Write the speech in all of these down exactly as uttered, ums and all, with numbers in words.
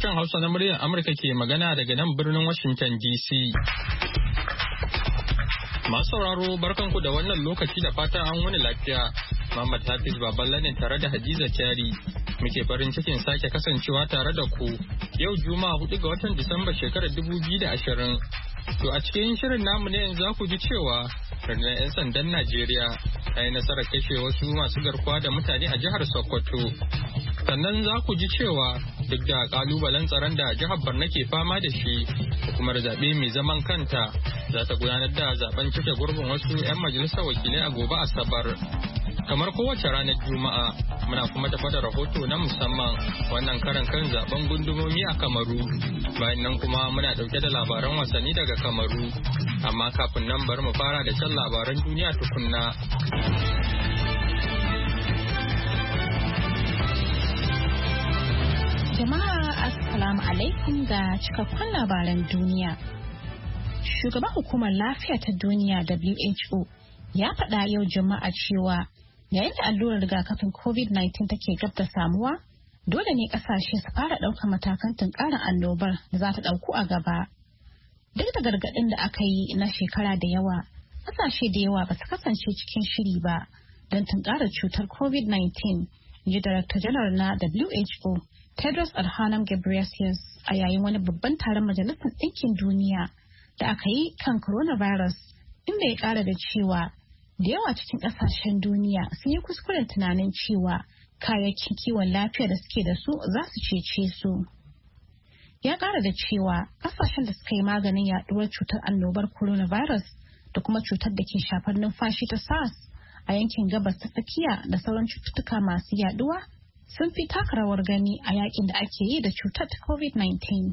Sashen Hausa na muryar Amurka ke magana daga nan birnin Washington D C. Masu sauraro barkanku da wannan lokaci da fatan an wani lafiya. Muhammad Hafiz Baballa ne tare da Hadiza Kyari. Muke farin cikin sake kasancewa tare da ku yau Juma'a hudu ga watan Disamba shekarar dubu biyu da ashirin. To a cikin shirin namu ne yanzu za ku ji cewa rundunar 'yan sandan Najeriya ta yi nasarar kashe wasu masu garkuwa da mutane a jihar Sokoto. Sannan za ku ji cewa duk da kalubalen tsaron da jihar Borno ke fama da shi, hukumar zaɓe mai zaman kanta za ta gudanar da zaben cike gurbin wasu 'yan majalisar wakilai a gobe Asabar. Kamar kowace ranar Juma'a, muna kuma tafa da rahoto na musamman wannan karan kan zaben gundumomi a Kamaru. Bayan nan kuma muna ɗauke da labaran wasanni daga Kamaru. Amma kafin nan bari mu fara da shan labaran duniya tukunna. Jama'a Assalamu alaikum ga cikakkun labaran duniya. Shugaban hukumar lafiya ta duniya W H O ya faɗa yau Juma'a cewa yayin da allurar rigakafin covid nineteen take gab da samuwa, dole ne kasashe su fara ɗaukar matakan tunkarar annobar da za ta ɗauku a gaba. Duk da gargaɗin da aka yi na shekara da yawa, kasashe da yawa ba su kasance cikin shiri ba don tunkarar cutar covid nineteen, ji Director General na W H O Tedros Adhanom Ghebreyesus a yayin wani babban taron Majalisar Ɗinkin Duniya da aka yi kan coronavirus, inda ya ƙara da cewa da yawa cikin ƙasashen duniya sun yi kuskuren tunanin cewa kayayyakin kiwon lafiya da suke da su za su cece su. Ya ƙara da cewa ƙasashen da suka yi maganin yaɗuwar cutar annobar coronavirus da kuma cutar da ke shafar numfashi ta SARS a yankin gabas ta tsakiya da sauran cututtuka masu yaɗuwa sun fi taka rawar gani a yakin da ake yi da cutar ta covid nineteen.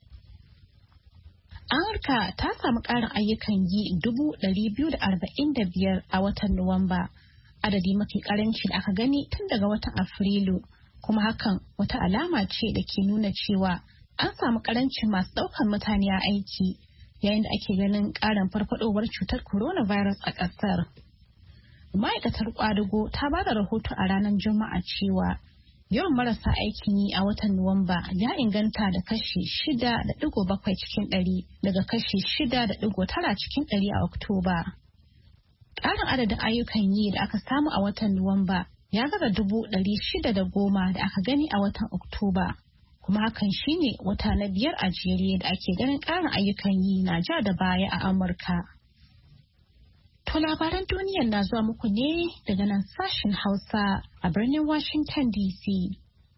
Amurka ta samu ƙarin ayyukan yi dubu ɗari biyu da arba'in da biyar a watan Nuwamba, adadi mafi ƙaranci da aka gani tun daga watan Afrilu, kuma hakan wata alama ce da ke nuna cewa an samu ƙarancin masu ɗaukar mutane a aiki yayin da ake ganin ƙarin farfadowar cutar coronavirus a ƙasar. Ma'aikatar ƙwadago ta ba da rahoto a ranar Juma'a cewa yawan marasa aikin yi a watan Nuwamba ya inganta da kashi shida da digo bakwai cikin ɗari daga kashi shida da digo tara cikin ɗari a Oktoba. Ƙarin adadin ayyukan yi da aka samu a watan Nuwamba ya gaza dubu ɗari shida da goma da aka gani a watan Oktoba, kuma hakan shine wata na biyar a jere da ake ganin ƙarin ayyukan yi na ja da baya a Amurka. To labaran duniyar na zuwa muku ne daga nan sashen Hausa a birnin Washington D C.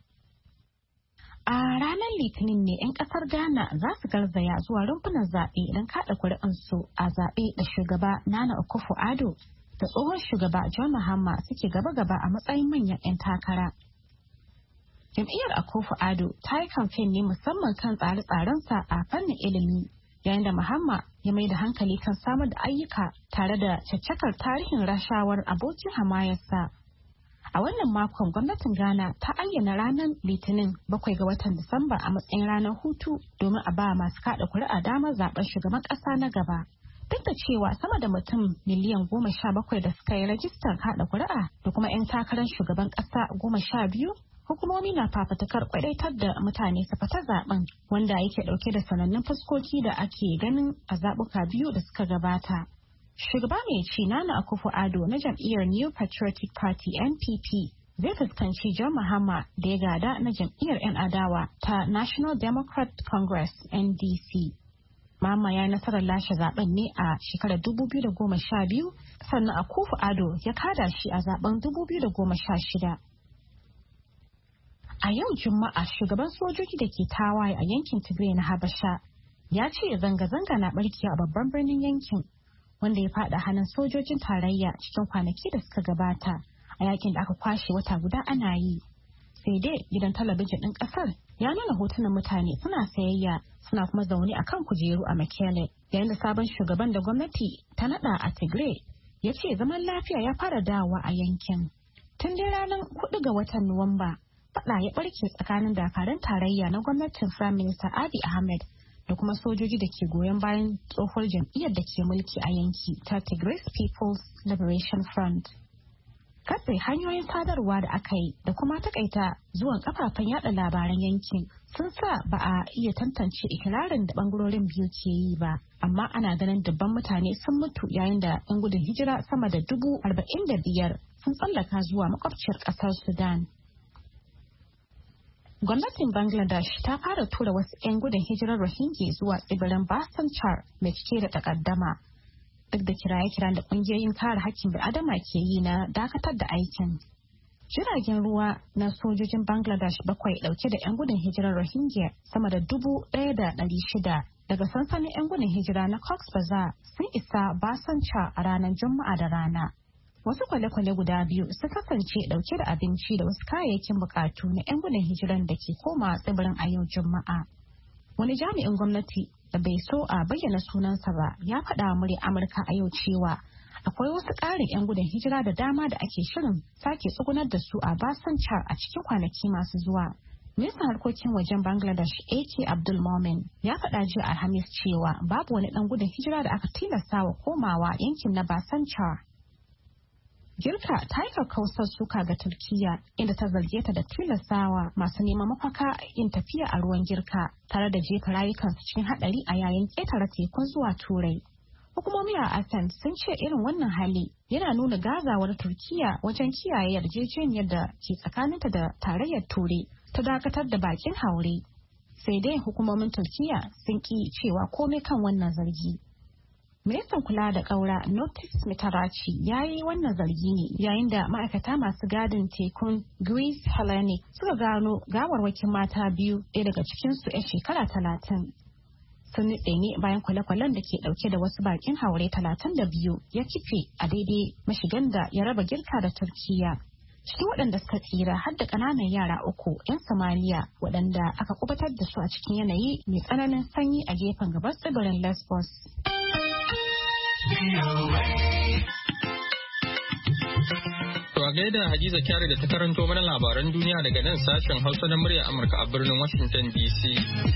A ranar Litinin ne 'yan kasar Ghana za su garzaya zuwa rumfunan zaɓe don kaɗa kuri'unsu a zaɓe da shugaba Nana Akufo-Addo da tsohon shugaba John Mahama suke gaba-gaba a matsayin manyan 'yan takara. Jam'iyyar Akufo-Addo ta yi kamfen ne musamman kan tsare-tsarensa a fannin ilimi, yayin da Mahama ya mai da hankali kan samar da ayyuka tare da caccakar tarihin rashawar abokin hamayarsa. A wannan makon gwamnatin Ghana ta ayyana ranar Litinin bakwai ga watan Disamba a matsayin ranar hutu domin a ba masu kada kuri'a damar zaben shugaban kasa na gaba. Duk da cewa sama da mutum miliyan goma sha bakwai da suka yi rajistar kada kuri'a da kuma 'yan takarar shugaban kasa goma sha biyu, hukumomi na fafatakar kwadaitar da mutane su fita zaben, wanda yake dauke da sanannun fuskoki da ake ganin a zabuka biyu da suka gabata. Shugaba mai ci Nana Akufo-Addo na jam'iyyar New Patriotic Party N P P zai fuskanci John Mahama da ya gada na jam'iyyar 'yan adawa ta National Democrat Congress N D C. Mahama ya yi nasarar lashe zaben ne a shekarar dubu biyu da goma sha biyu, sannan Akufo-Addo ya kada shi a zaben dubu biyu da goma sha shida. A yau Juma'a shugaban sojoji da ke tawaye a yankin Tigray na Habasha ya ce zanga-zanga na barkewa a babban birnin yankin, wanda ya fada hannun sojojin tarayya cikin kwanaki da suka gabata a yakin da aka kwashe wata guda ana yi. Sai dai gidan talabijin ɗin ƙasar ya nuna hotunan mutane suna sayayya suna kuma zaune a kan kujeru a Mekelle, yayin da sabon shugaban da gwamnati ta nada a Tigray ya ce zaman lafiya ya fara dawowa a yankin. Tun dai ranar hudu ga watan Nuwamba, faɗa ya ɓarke tsakanin dakarun tarayya na gwamnatin Prime Minister Abiy Ahmed da kuma sojoji da ke goyon bayan tsohuwar jam'iyyar da ke mulki a yanki ta Tigray People's Liberation Front. katse hanyoyin sadarwa da aka yi da kuma takaita zuwan kafafen yada labaran yankin sun sa ba a iya tantance ikirarin da bangarorin biyu ke yi ba, amma ana ganin dubban mutane sun mutu yayin da 'yan gudun hijira sama da dubu arba'in da biyar sun tsallaka zuwa makwabciyar kasar Sudan. Gwamnatin Bangladesh ta fara tura wasu 'yan gudun hijirar Rohingya zuwa tsibirin Bhasan Char mai cike da takaddama. Duk da kiraye-kiran da kungiyoyin kare hakkin bil'adama ke yi na dakatar da aikin. Jiragen ruwa na sojojin Bangladesh bakwai dauke da 'yan gudun hijirar Rohingya sama da dubu ɗaya da ɗari shida daga sansanin 'yan gudun hijira na Cox's Bazar sun isa Bhasan Char a ranar Juma'a da rana. Wasu kwale-kwale guda biyu sun kasance dauke da abinci da wasu kayayyakin bukatu na 'yan gudun hijiran da ke koma tsibirin a yau Juma'a. Wani jami'in gwamnati da bai so a bayyana sunansa ba ya faɗa murya Amurka a yau cewa akwai wasu ƙarin 'yan gudun hijira da dama da ake shirin sake tsugunar da su a Bhasan Char a cikin kwanaki masu zuwa. Ministan harkokin wajen Bangladesh A K Abdul Momen ya faɗa jiya Alhamis cewa babu wani ɗan gudun hijira da aka tilasta wa komawa yankin na Bhasan Char. Girka ta yi kakkausar suka ga Turkiyya inda ta zarge ta da tilastawa masu neman mafaka yin tafiya a ruwan Girka tare da jefa rayukansu cikin haɗari a yayin ƙetare tekun zuwa Turai. Hukumomi a Athens sun ce irin wannan hali yana nuna gazawar Turkiyya wajen kiyaye yarjejeniyar da ke tsakaninta da tarayyar Turai ta dakatar da bakin haure. Sai dai hukumomin Turkiyya sun ki cewa komai kan wannan zargi. Ministan kula da ƙaura Notis Mitarachi ya yi wannan zargi ne yayin da ma'aikata masu gadin tekun Greece Hellenic suka gano gawarwakin mata biyu ɗaya daga cikinsu 'yan shekara talatin. Sun nutse ne bayan kwale-kwalen da ke ɗauke da wasu bakin haure talatin da biyu ya kife a daidai mashigan da ya raba Girka da Turkiyya. Cikin waɗanda suka tsira har da ƙananan yara uku 'yan Somaliya waɗanda aka kubatar da su a cikin yanayi mai tsananin sanyi a gefen gabas tsibirin Lesbos. To a gaida Hadiza Kyari da ta karanto mana labaran duniya daga nan sashen Hausa na murya Amurka a birnin Washington D C.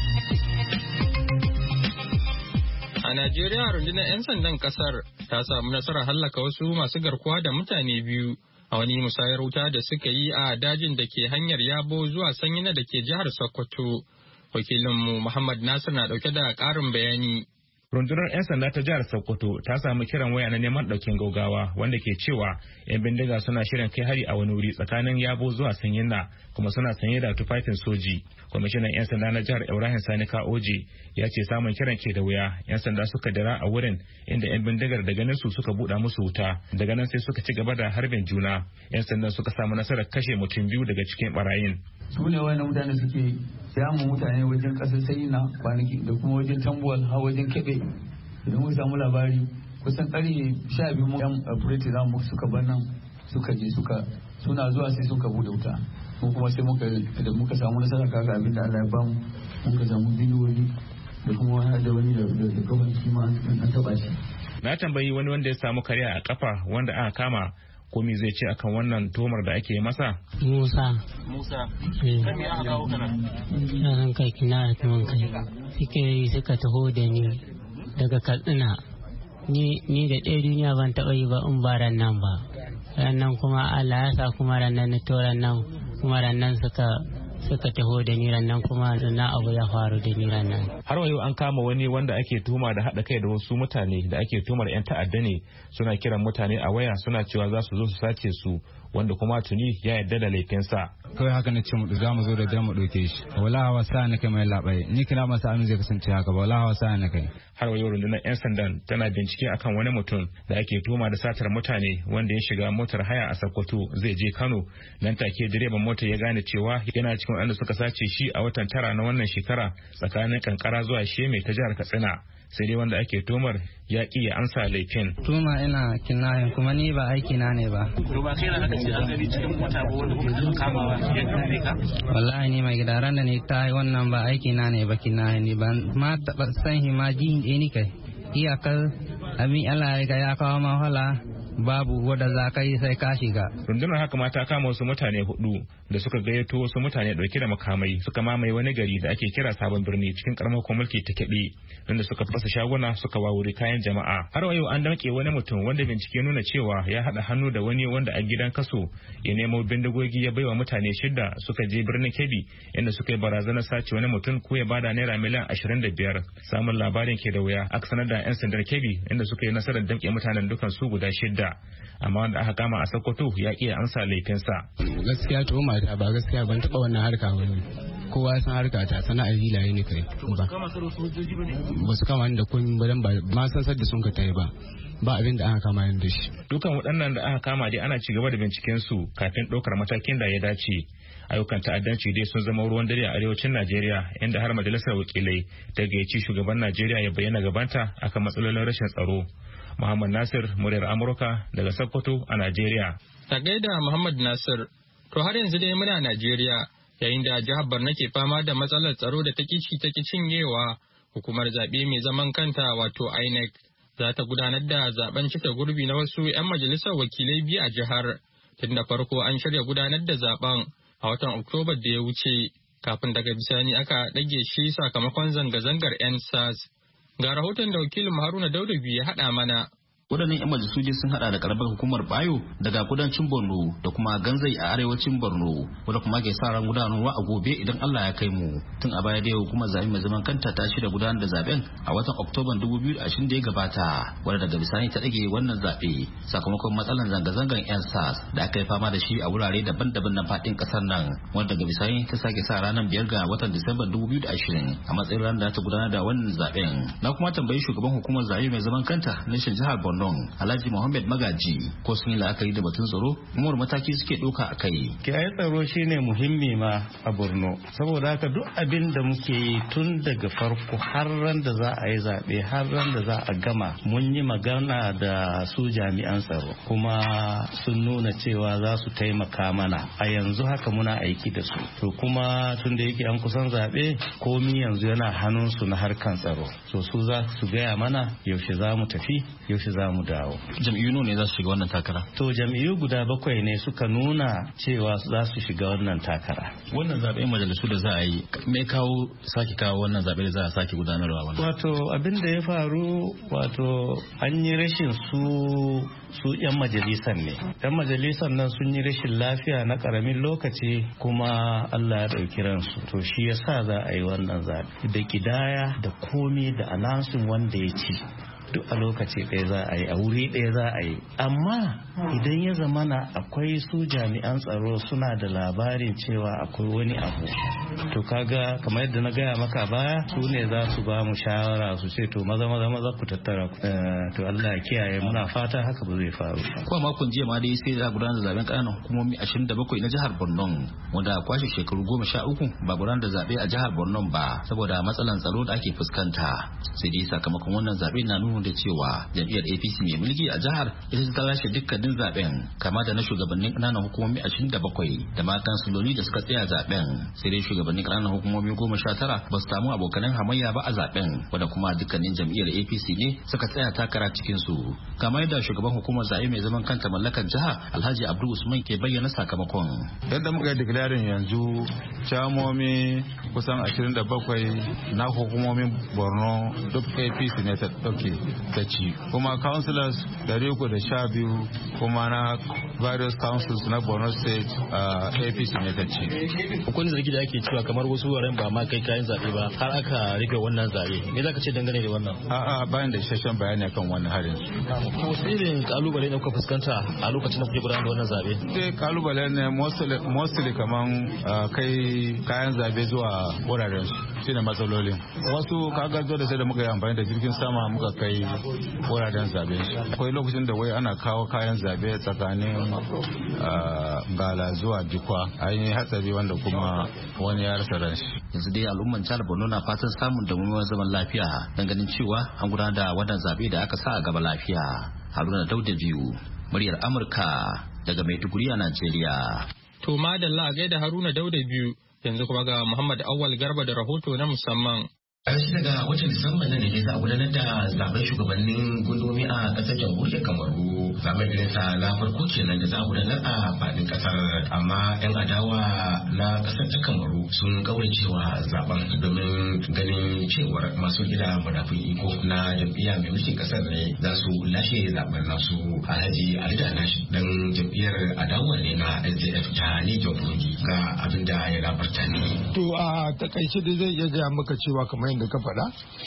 A Najeriya rundunar 'yan sandan kasar ta samu nasarar hallaka wasu masu garkuwa da mutane biyu a wani musayar wuta da suka yi a dajin da ke hanyar Yabo zuwa Sanyina da ke jihar Sokoto. Wakilinmu Muhammad Nasir na dauke da ƙarin bayani. Rundunar 'yan sanda ta jihar Sokoto ta samu kiran waya na neman ɗaukin gaugawa wanda ke cewa 'yan bindiga suna shirin kai hari a wani wuri tsakanin Yabo zuwa Sanyina kuma suna sanye da tufafin soji. Kwamishinan 'yan sanda na jihar Ibrahim Sani Kaoje ya ce samun kiran ke da wuya. 'Yan sanda suka dira a wurin inda 'yan bindigar da ganin su suka buɗa musu wuta. Daga nan sai suka ci gaba da harbin juna. 'Yan sanda suka samu nasarar kashe mutum biyu daga cikin barayin. Su ne wani mutane suke samun mutane wajen ƙasar Sayina kwanaki da kuma wajen Tambuwal har wajen Kebe. Idan mun samu labari kusan ƙarfe sha biyu mu yan operate za mu suka bar nan suka je suka suna zuwa sai suka bude wuta. Mu kuma sai muka da muka samu nasara kaga abin da Allah ya bamu muka samu biliyoyi da kuma wani da wani da da gaban shi ma an taba shi. Na tambayi wani wanda ya samu kariya a kafa wanda aka kama ko me zai ce akan wannan tomar da ake masa? Musa. Musa. Kan me aka kawo kana? Yaran kai kina da tuwon kai. Suke suka taho da ni daga Katsina. Ni ni da ɗaya duniya ban taɓa yi ba in ba ran nan ba. Ran nan kuma Allah ya sa kuma ran nan to ran nan kuma ran nan suka suka taho da ni nan kuma na abu ya faru da ni nan. Har wayo an kama wani wanda ake tuma da haɗa kai da wasu mutane da ake tumar 'yan ta'adda ne suna kiran mutane a waya suna cewa za su zo su sace su wanda kuma tuni ya yarda da laifinsa. Kawai haka na ce mu za mu zo da dan mu ɗauke shi. Wallahi wasa na kai mai labai ni kina masa anu zai kasance haka ba wallahi wasa na kai. Har wayo rundunar 'yan sandan tana bincike akan wani mutum da ake tuma da satar mutane wanda ya shiga motar haya a Sokoto zai je Kano nan take direban motar ya gane cewa yana cikin wanda suka sace shi a watan tara na wannan shekara tsakanin Kankara zuwa Sheme ta jihar Katsina. Sai dai wanda ake tomar ya ƙi ya amsa laifin. Tuma ina kinayen kuma ni ba aiki na ne ba. To ba kai na haka ce an gani cikin mota ba wanda kuka kama ya gane ka? Wallahi ni mai gida ran da ni ta yi wannan ba aiki na ne ba kinayen ni ba ma taɓa san hi ma ji ni kai. Iyakar abin Allah ya ya kawo ma hala babu wanda za ka yi sai ka shiga. Rundunar haka ma ta kama wasu mutane hudu da suka gayyato wasu mutane dauke da makamai suka mamaye wani gari da ake kira Sabon Birni cikin karamar mulki ta Kebbi, inda suka fasa shaguna suka wawuri kayan jama'a. Har wa yau an damƙe wani mutum wanda bincike nuna cewa ya haɗa hannu da wani wanda a gidan kaso ya nemo bindigogi ya baiwa mutane shida suka je birnin Kebbi inda suka yi barazanar sace wani mutum ko ya bada naira miliyan ashirin da biyar. Samun labarin ke da wuya aka sanar da 'yan sandar Kebbi inda suka yi nasarar damƙe mutanen dukan su guda shida, amma wanda aka kama a Sokoto ya ƙi amsa laifinsa. Gaskiya to mata ba gaskiya ban taɓa wannan harka ba. Kowa san harka ta sana'ar hilaye ne kai ba. Ba su kama da kun ba ba ma san sadda sun ka tayi ba. Ba abin da aka kama da shi. Dukan waɗannan da aka kama dai ana ci gaba da binciken su kafin ɗaukar matakin da ya dace. Ayyukan ta'addanci dai sun zama ruwan dare a arewacin Najeriya, inda har majalisar wakilai ta gayyaci shugaban Najeriya ya bayyana gabanta akan matsalolin rashin tsaro. Muhammad Nasir, muryar Amurka daga Sokoto a Najeriya. Ta gaida Muhammad Nasir, to har yanzu dai muna Najeriya, yayin da jihar Borno ke fama da matsalar tsaro da ta kici ta cinyewa, hukumar zaɓe mai zaman kanta wato I N E C za ta gudanar da zaben cike gurbi na wasu 'yan majalisar wakilai biyu a jihar. Tun da farko an shirya gudanar da zaben a watan Oktoba da ya wuce, kafin daga bisani aka ɗage shi sakamakon zanga-zangar 'yan S A S. Ga rahoton da wakilin Haruna Daudabi ya haɗa mana. Waɗannan 'yan majalisu sun hada da karamar hukumar Bayo daga kudancin Borno da kuma Ganzai a arewacin Borno, wanda kuma ke sa ran gudanarwa a gobe idan Allah ya kai mu. Tun a baya dai hukumar zaɓe mai zaman kanta ta shirya gudanar da zaben a watan Oktoban dubu biyu da ashirin da ya gabata, wanda daga bisani ta ɗage wannan zaɓe sakamakon matsalar zanga-zangar 'yan S A S da aka yi fama da shi a wurare daban-daban na faɗin ƙasar nan, wanda daga bisani ta sake sa ranar biyar ga watan Disamba dubu biyu da ashirin a matsayin ranar da ta gudanar da wannan zaben. Na kuma tambayi shugaban hukumar zaɓe mai zaman kanta na jihar Borno Alhaji Muhammad Magaji ko sun yi la'akari da batun tsaro kuma mataki suke ɗauka a kai. Kiyaye tsaro shine muhimmi ma a Borno, saboda haka duk abin da muke yi tun daga farko har ran da za a yi zaɓe har ran da za a gama mun yi magana da su jami'an tsaro kuma sun nuna cewa za su taimaka mana. A yanzu haka muna aiki da su. To kuma tun da yake an kusan zaɓe komi yanzu yana hannunsu na harkan tsaro. So su za su gaya mana yaushe za mu tafi yaushe za mu dawo. Jam'iyyu ne za su shiga wannan takara? To jam'iyyu guda bakwai ne suka nuna cewa za su shiga wannan takara. Wannan zaɓen majalisu da za a yi me kawo sake kawo wannan zaɓe da za a sake gudanarwa wannan? Wato abin da ya faru wato an yi rashin su su 'yan majalisar ne. 'Yan majalisar nan sun yi rashin lafiya na karamin lokaci kuma Allah ya ɗauki ransu. To shi yasa za a yi wannan zaɓe da kidaya da komi da anansin wanda ya ci. Duk a lokaci ɗaya za a yi a wuri ɗaya za a yi, amma idan ya zamana akwai su jami'an tsaro suna da labarin cewa akwai wani abu, to kaga kamar yadda na gaya maka baya su ne za su ba mu shawara su ce to maza maza maza ku tattara to Allah ya kiyaye, muna fata haka ba zai faru. Kuma makon jiya ma dai sai da gudanar da zaben ƙananan hukumomi ashirin da bakwai na jihar Borno, wanda a kwashe shekaru goma sha uku ba gudanar da zaɓe a jihar Borno ba saboda matsalan tsaro da ake fuskanta. Sai dai sakamakon wannan zaɓe na nuna da cewa jam'iyyar A P C mai mulki a jihar ita ta lashe dukkanin zaben kama da na shugabannin ƙananan hukumomi ashirin da bakwai da ma kansiloli da suka tsaya zaben. Sai dai shugabannin ƙananan hukumomi goma sha tara ba su samu abokanan hamayya ba a zaben, wanda kuma dukkanin jam'iyyar A P C ne suka tsaya takara cikin su. Kamar yadda shugaban hukumar zaɓe mai zaman kanta mallakar jiha Alhaji Abdul Usman ke bayyana sakamakon. Yadda muka yi declaring yanzu camomi kusan ashirin da bakwai na hukumomin Borno duk A P C ne ta ɗauke ta ci, kuma councillors dari uku da sha biyu kuma na various councils na Borno State uh, A P C ne ta ci. Akwai zargi da ake cewa kamar wasu wuraren ba ma kai kayan zaɓe ba har aka rike wannan zaɓe, me za ka ce dangane da wannan? A'a bayan da isasshen bayani akan wannan harin. Wasu irin kalubale ne kuka fuskanta a lokacin da kuke gudanar da wannan zaɓe? Dai kalubale ne mostly kaman uh, kai kayan zaɓe zuwa wuraren su shine matsalolin. Wasu kaga zo da sai da muka yi amfani da jirgin sama muka kai wuraren zabe. Akwai lokacin da wai ana kawo kayan zabe tsakanin Gala zuwa Dikwa, an yi hatsari wanda kuma wani ya rasa ran shi. Yanzu dai al'umman jihar Borno na fatan samun damuwar zaman lafiya don ganin cewa an gudanar da wannan zabe da aka sa a gaba lafiya. Haruna Dauda biyu, muryar Amurka daga Maiduguri a Najeriya. To madalla a gaida Haruna Dauda biyu, yanzu kuma ga Muhammad Awal Garba da rahoto na musamman. a shi daga watan Disamba nan ne za a gudanar da zaben shugabannin gundumomi a ƙasar jamhuriyar Kamaru. Zaben irinsa na farko kenan da za a gudanar a faɗin ƙasar, amma 'yan adawa na ƙasar ta Kamaru sun kauracewa zaben domin ganin cewar masu gida madafun iko na jam'iyya mai mulkin ƙasar ne za su lashe zaben nasu. Alhaji Ali Danash dan jam'iyyar adawa ne na S D F ta Niger Burundi ga abin da ya labarta ne. To a takaice dai zai iya gaya maka cewa kamar yadda ka faɗa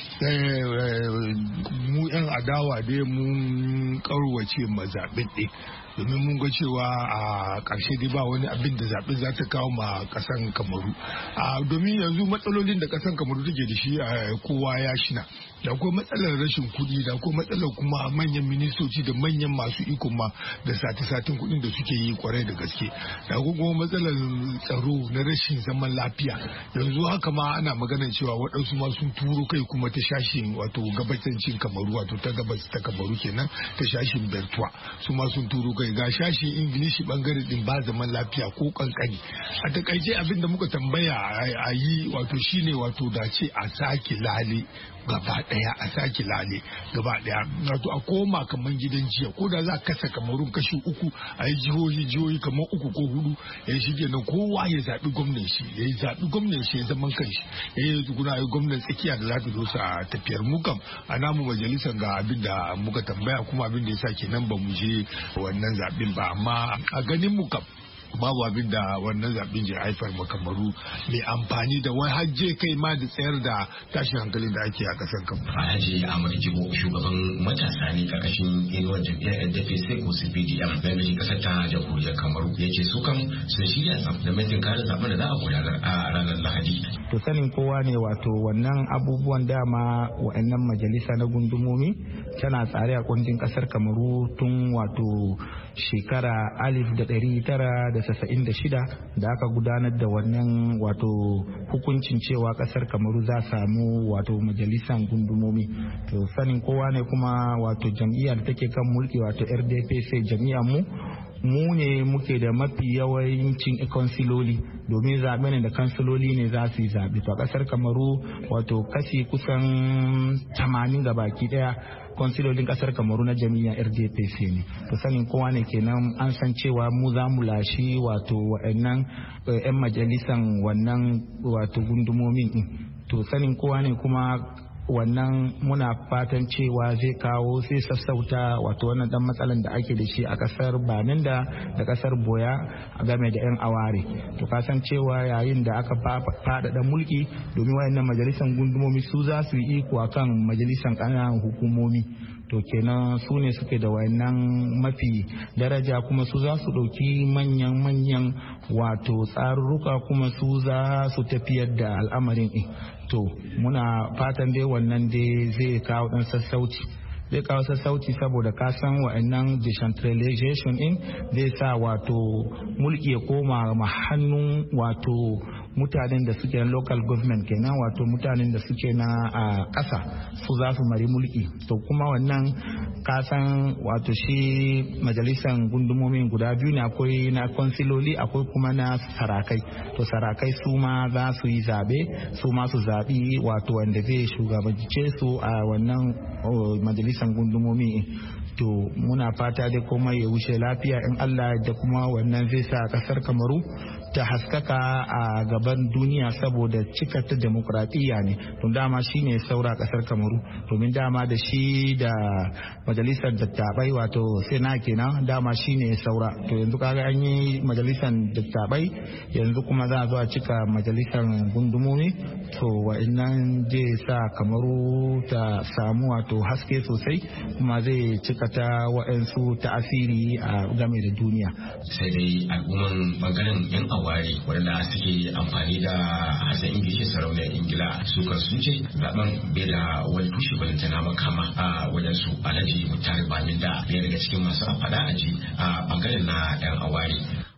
mu 'yan adawa dai mun karwace ma zaɓen ɗin domin mun ga cewa a ƙarshe dai ba wani abin da zaɓen za ta kawo ma ƙasan Kamaru. Domin yanzu matsalolin da ƙasan Kamaru take da shi kowa ya shina. Da akwai matsalar rashin kuɗi, da akwai matsalar kuma manyan ministoci da manyan masu iko ma da sati-satin kuɗin da suke yi kwarai da gaske. Da akwai kuma matsalar tsaro na rashin zaman lafiya. Yanzu haka ma ana maganar cewa waɗansu ma sun turo kai kuma ta shashin wato gabasancin Kamaru, wato ta gabas ta Kamaru kenan ta shashin Bertwa. Su ma sun turo kai ga shashin Ingilishi bangare din ba zaman lafiya ko kankani. A takaice abin da muka tambaya a yi wato shine wato da ce a sake lale gaba daya a sake lale gaba daya wato a koma kaman gidan jiya ko da za kasa Kamarun kashi uku a yi jihohi jihohi kamar uku ko hudu ya shige nan kowa ya zaɓi gwamnan shi ya yi zaɓi gwamnan shi ya zaman kanshi ya yi tukuna yi gwamnan tsakiya da za ta zo sa tafiyar mu kam a namu majalisar ga abin da muka tambaya kuma abin da ya sa kenan ba mu je wannan zaɓen ba amma a ganin mu kam babu abin da wannan zaɓen je haifar ma Kamaru mai amfani da wai hajje kai ma da tsayar da tashin hankalin da ake a ƙasar Kamaru. Alhaji Ahmad Jibo shugaban matasa ne karkashin inuwar jam'iyyar N D P C ko C P D M da mai ƙasar ta jamhuriyar Kamaru ya ce su kan sun shirya tsaf da mai kare zaɓen da za a gudanar a ranar Lahadi. To sanin kowa ne wato wannan abubuwan dama wa'annan majalisa na gundumomi tana tsare a kundin ƙasar Kamaru tun wato shekara alif da ɗari tara da casa'in da shida da aka gudanar da wannan wato hukuncin cewa kasar Kamaru za samu wato majalisan gundumomi. To sanin kowa ne kuma wato jam'iyyar da take kan mulki wato R D P C jam'iyyar mu mu ne muke da mafi yawancin kansiloli domin zaɓe ne da kansiloli ne za su yi zaɓe. To a ƙasar Kamaru wato kashi kusan tamanin ga baki ɗaya kansilolin ƙasar Kamaru na jami'ar R D P C ne. To sanin kowa ne kenan an san cewa mu za mu lashi wato wa'annan 'yan majalisan wannan wato gundumomin ɗin. To sanin kowa ne kuma wannan muna fatan cewa zai kawo sai sassauta wato wannan dan matsalan da ake da shi a kasar Baminda da kasar Boya a game da yan aware. To kasan cewa yayin da aka faɗaɗa mulki domin wayannan majalisan gundumomi su za su yi iko akan majalisan ƙananan hukumomi. To kenan su ne suke da wayannan mafi daraja kuma su za su ɗauki manyan manyan wato tsarurruka kuma su za su tafiyar da al'amarin ɗin. To muna fatan dai wannan dai zai kawo ɗan sassauci zai kawo sassauci saboda kasan wa'annan decentralization in zai sa wato mulki ya koma ma hannun wato mutanen da suke na local government kenan wato mutanen da suke na a ƙasa su za su mari mulki. To kuma wannan kasan wato shi majalisan gundumomin guda biyu ne, akwai na konsiloli akwai kuma na sarakai. To sarakai su ma za su yi zabe su ma su zaɓi wato wanda zai shugabance su a wannan majalisan gundumomi. To muna fata dai kuma ya wuce lafiya in Allah da kuma wannan zai sa kasar Kamaru ta haskaka a gaban duniya saboda cikata demokradiyya ne. To dama shine saura kasar Kamaru domin dama da shi da majalisar dattabai wato sena kenan dama shine saura. To yanzu kaga an yi majalisar dattabai yanzu kuma za a zo a cika majalisar gundumomi. To wa'annan zai sa Kamaru ta samu wato haske sosai kuma zai cika ta wa'ansu ta'asiri a game da duniya. Sai dai al'umman bangaren yan aware waɗanda suke amfani da harshen Ingilishi sarauniyar Ingila su kan sun ce zaben bai da wani tushe balantana makama a wajen su. Alhaji Mutare Baminda ɗaya daga cikin masu amfana a ji a bangaren na yan aware.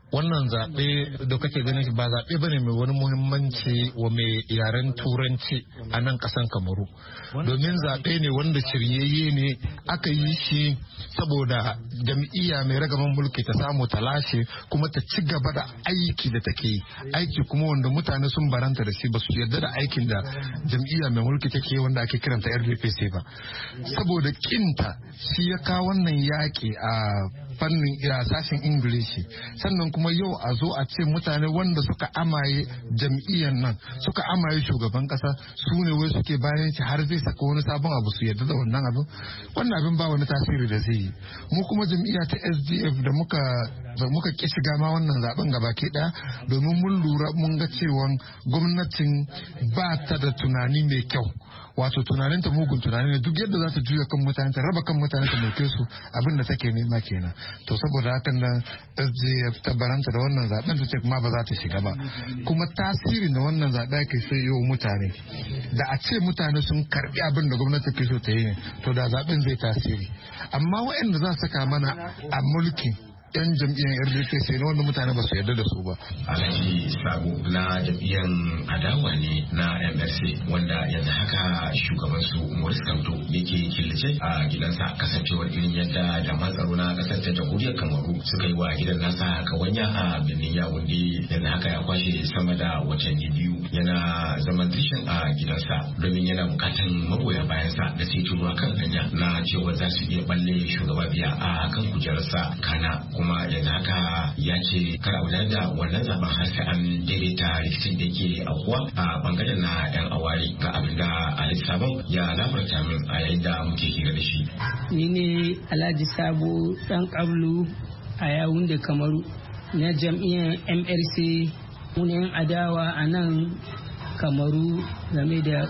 wannan zaɓe da kake ganin ba zaɓe bane mai wani muhimmanci wa mai yaren turanci a nan ƙasan Kamaru, domin zaɓe ne wanda shiryayye ne aka yi shi saboda jam'iyya mai ragaman mulki ta samu ta lashe kuma ta ci gaba da aiki da take yi, aiki kuma wanda mutane sun baranta da shi ba su yarda da aikin da jam'iyya mai mulki take wanda ake kiranta R D P C ba, saboda kinta shi ya kawo wannan yaƙi a fannin sashen Ingilishi. Sannan kuma yau a zo a ce mutane wanda suka amaye jam'iyyar nan suka amaye shugaban kasa su ne wai suke bayan shi har zai saka wani sabon abu su yarda da wannan abin, wannan abin ba wani tasiri da zai yi. Mu kuma jam'iyya ta S D F da muka da muka ki shiga ma wannan zaben gabaki daya domin mun lura mun ga cewa gwamnatin ba ta da tunani mai kyau, wato tunaninta mugun tunani ne, duk yadda za ta juya kan mutane ta raba kan mutane ta dauke su abin da take nema kenan. To saboda hakan nan S D F ta baranta da wannan zaben ta ce kuma ba za ta shiga ba, kuma tasirin da wannan zaɓe ke sai yau mutane da a ce mutane sun karbi abin da gwamnati ke so ta yi ne to da zaben zai tasiri, amma waɗanda za su saka mana a mulki yan jam'iyyar R D P C ne wanda mutane ba su yarda da su ba. Alhaji Sabo na jam'iyyar adawa ne na M R C wanda yanzu haka shugaban su Maurice Kamto yake killace a gidansa, kasancewar irin yadda jami'an tsaro na kasar ta jamhuriyar Kamaru suka yi wa gidan nasa kawanya a birnin Yaounde. Yanzu haka ya kwashe sama da watanni biyu yana zaman dirshin a gidansa domin yana bukatan magoya bayansa da sai ruwa kan hanya na cewa za su iya balle shugaba biya a kan kujerarsa kana kuma yanzu haka ya ce kar a da wannan zaben har sai an daidaita rikicin da ke aukuwa a bangaren na yan awari ga abin da Ali Sabon ya labarta min a yayin da muke hira da shi. Ni ne Alhaji Sabo dan Kablu a Yaounde Kamaru na jam'iyyar M R C, munayen adawa a nan Kamaru game da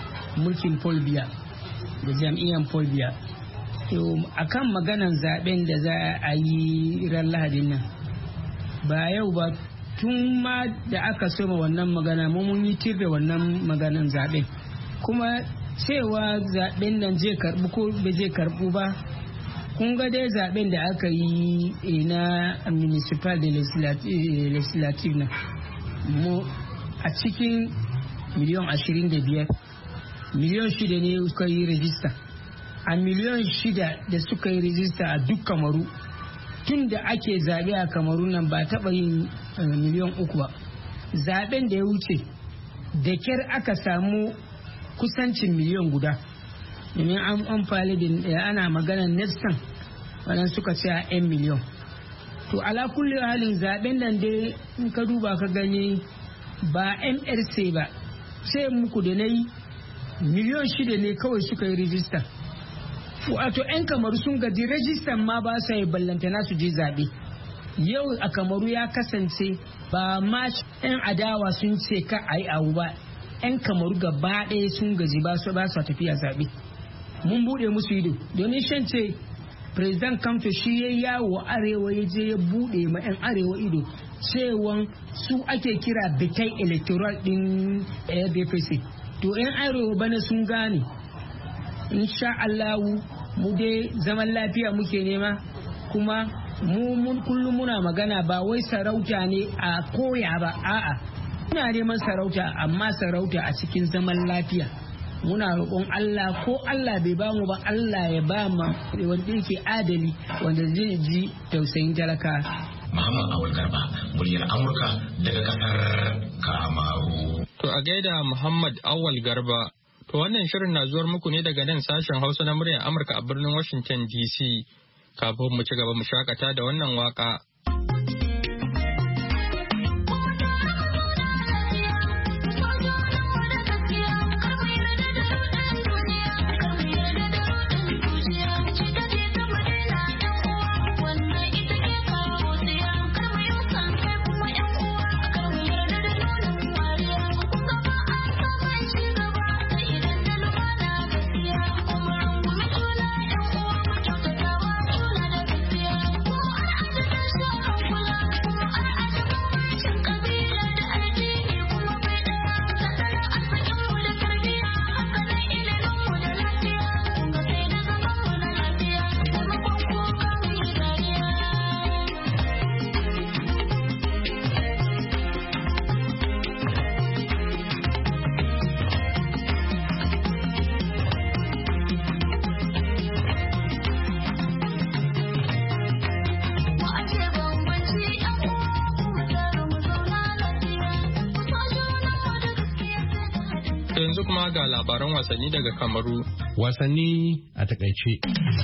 mulkin Paul Biya da jam'iyyar Paul Biya. To akan maganan zaben da za a yi ran Lahadin nan ba yau ba, tun ma da aka soma wannan magana mun yi tir da wannan maganan zaben, kuma cewa zaben nan zai karbu ko ba zai karbu ba. Kun ga dai zaben da aka yi na municipal da legislative na mu a cikin miliyan ashirin da biyar miliyan shida ne suka yi rajista, a miliyan shida da suka yi rijista a duk Kamaru tun da ake zaɓe a Kamaru nan ba taɓa yin miliyan uku ba. Zaɓen da ya wuce da kyar aka samu kusancin miliyan guda, domin an amfani da ana maganar nefsan wannan suka ce a yan miliyan. To ala kulli halin zaɓen nan dai in ka duba ka gani ba M R C ba, sai muku da na yi miliyan shida ne kawai suka yi rijista. Wato 'yan Kamaru sun gaji rajistan ma ba sa yi ballantana su je zaɓe. Yau a Kamaru ya kasance ba ma 'yan adawa sun ce ka a yi abu ba, 'yan Kamaru gaba ɗaya sun gaji ba su ba su tafiya zaɓe. Mun buɗe musu ido domin shan ce President Kamto shi ya yawo arewa ya je ya buɗe ma 'yan arewa ido cewan su ake kira bitai electoral ɗin R D P C. To 'yan arewa bana sun gane. Insha Allahu mu dai zaman lafiya muke nema, kuma mu mun kullum muna magana ba wai sarauta ne a koya ba, a'a muna neman sarauta amma sarauta a cikin zaman lafiya. Muna roƙon Allah ko Allah bai bamu ba, Allah ya ba mu wanda yake adali wanda zai ji tausayin talaka. Muhammad Awal Garba, muryar Amurka daga kasar Kamaru. To a gaida Muhammad Awal Garba. To wannan shirin na zuwar muku ne daga nan sashen Hausa na muryar Amurka a birnin Washington D C. Kafin mu ci gaba mu shakata da wannan waka. Thank you. Yanzu kuma ga labaran wasanni daga Kamaru. Wasanni a takaice.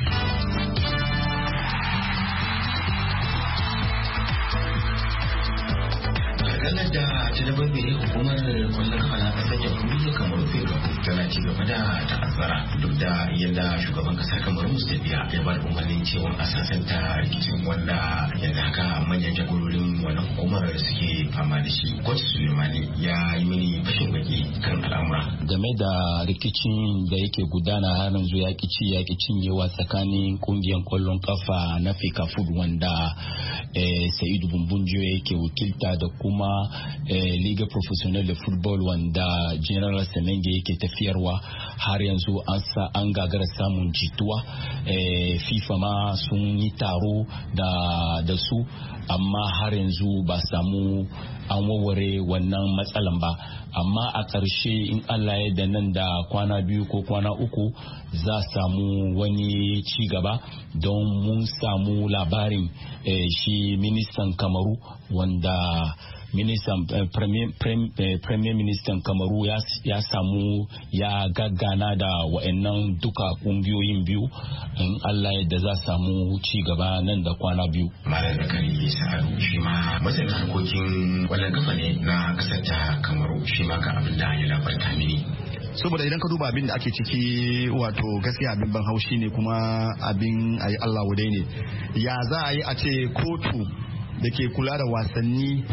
ranar da ta dabar da hukumar kwallon kafa na kasar jamhuriyar kamaru fega tana ci gaba da ta'azzara duk da yadda shugaban kasar kamaru mustabiya ya bar umarnin cewa a sasanta rikicin wanda yadda haka manyan jagororin wannan hukumar suke fama da shi. Coach Sulemani ya yi mini fashin baki kan al'amura game da rikicin da yake gudana har yanzu ya ci ya cinyewa tsakanin kungiyar kwallon kafa na Fika Food wanda eh, Sa'idu Bumbunjo yake wakilta da kuma eh, Liga Professional de Football wanda General Semenge yake tafiyarwa. Har yanzu an sa an gagara samun jituwa. eh, FIFA ma sun yi taro da, da su amma har yanzu ba samu an warware wannan matsalan ba. Amma a ƙarshe in Allah ya da nan da kwana biyu ko kwana uku za samu wani ci gaba don mun samu labarin eh, shi ministan Kamaru wanda ministan eh, premier, premier, premier ministan Kamaru ya, ya samu ya gaggana da wa'annan duka kungiyoyin biyu. In Allah yadda za samu ci gaba nan da kwana biyu. Malam Zakari Sa'adu shi ma masanin harkokin kwallon kafa ne na kasar ta Kamaru, shi ma ga abin da ya labarta mini. Saboda idan ka duba abin da ake ciki wato gaskiya abin ban haushi ne kuma abin ayi Allah wadai ne. Ya za a yi a ce kotu da ke kula da wasanni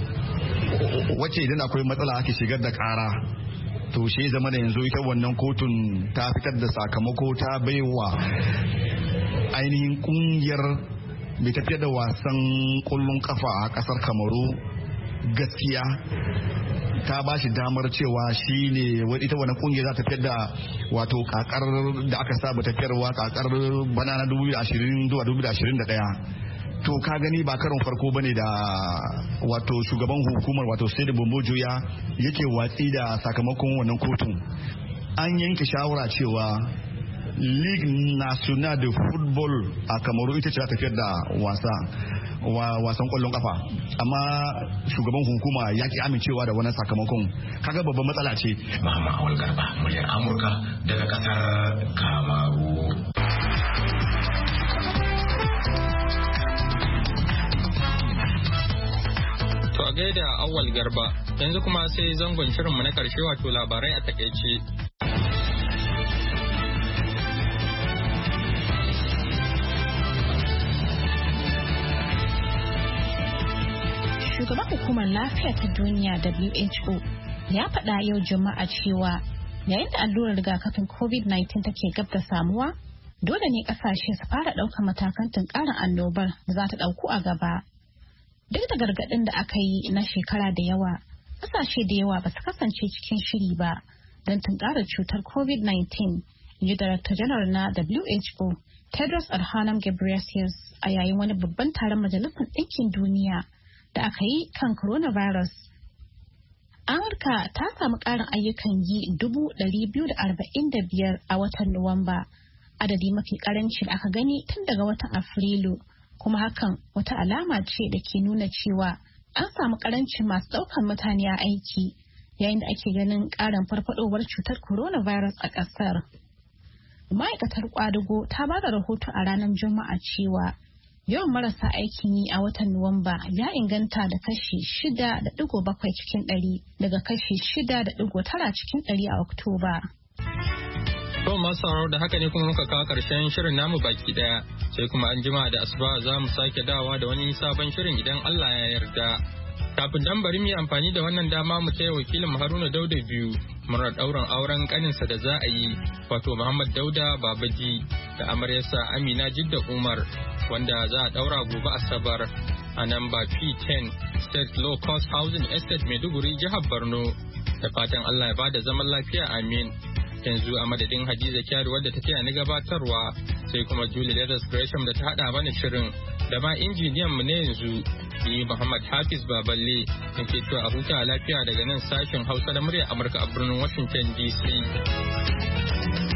wacce idan akwai matsala ake shigar da kara, to shi zama da yanzu ita wannan kotun ta fitar da sakamako ta baiwa ainihin kungiyar mai tafiyar da wasan kullun kafa a kasar Kamaru gaskiya, ta ba shi damar cewa shi ne ita wani kungiyar za ta tafiyar da wato kakar da aka saba tafiyarwa kakar bana na dubu biyu da ashirin zuwa dubu biyu da ashirin da ɗaya. To ka gani ba karon farko bane da wato shugaban hukumar wato Sede Bombojo ya yake watsi da sakamakon wannan kotun. An yanke shawara cewa Ligue Nationale de Football a Kamaru ita ce za ta tafiyar da wasa wasan kwallon kafa, amma shugaban hukuma ya ki amincewa da wannan sakamakon. Kaga babban matsala ce. Muhammad Awal Garba, muryar Amurka daga kasar Kamaru. To a gaida Awal Garba, yanzu kuma sai zangon shirinmu na karshe wato labarai a takaice. Shugaban hukumar lafiya ta duniya W H O ya faɗa yau Juma'a cewa yayin da allurar rigakafin covid nineteen take gab da samuwa, dole ne ƙasashe su fara ɗaukar matakan tunkarar annobar da za ta ɗauku a gaba. Duk da gargaɗin da aka yi na shekara da yawa, ƙasashe da yawa ba su kasance cikin shiri ba don tunkarar cutar covid nineteen, inji Darakta Janar na W H O Tedros Adhanom Ghebreyesus a yayin wani babban taron Majalisar Ɗinkin Duniya da aka yi kan coronavirus. Amurka ta samu ƙarin ayyukan yi dubu ɗari biyu da arba'in da biyar a watan Nuwamba, adadi mafi ƙaranci da aka gani tun daga watan Afrilu, kuma hakan wata alama ce da ke nuna cewa an samu ƙarancin masu ɗaukar mutane a aiki yayin da ake ganin ƙarin farfadowar cutar coronavirus a ƙasar. Ma'aikatar ƙwadago ta ba da rahoto a ranar Juma'a cewa yawan marasa aikin yi a watan Nuwamba ya inganta da kashi shida da digo bakwai cikin ɗari daga kashi shida da digo tara cikin ɗari a Oktoba. To masu sauraro da haka ne kuma muka kawo ƙarshen shirin namu baki ɗaya, sai kuma an jima da asuba za mu sake dawa da wani sabon shirin idan Allah ya yarda. Kafin dan bari mu yi amfani da wannan dama mu taya wakilin Haruna Dauda biyu murar ɗaurin auren ƙaninsa da za a yi, wato Muhammad Dauda Babaji da amaryarsa Amina Jidda Umar, wanda za a ɗaura gobe Asabar a nan ba P ten State Low Cost Housing Estate Maiduguri, jihar Borno. Da fatan Allah ya bada zaman lafiya, amin. Yanzu a madadin Hadiza Kyari wadda ta taya ni gabatarwa, sai kuma Julie Leathers Gresham da ta haɗa mana shirin, da ma injiniyan mu ne yanzu ni Muhammad Hafiz Baballe da ke cewa a huta lafiya daga nan sashen Hausa da muryar Amurka a birnin Washington D C.